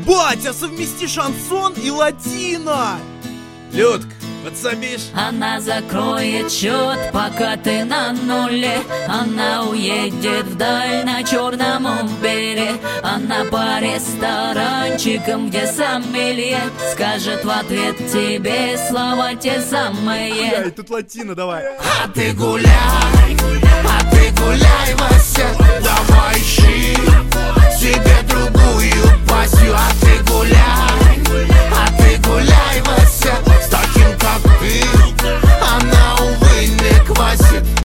Батя, совмести шансон и латино! Людк, подсобишь? Она закроет счет, пока ты на нуле. Она уедет вдаль на черном Убере. Она по ресторанчикам, где сомелье скажет в ответ тебе слова те самые. Ай, тут латино давай. А ты гуляй, Вася, давай ищи себе друг.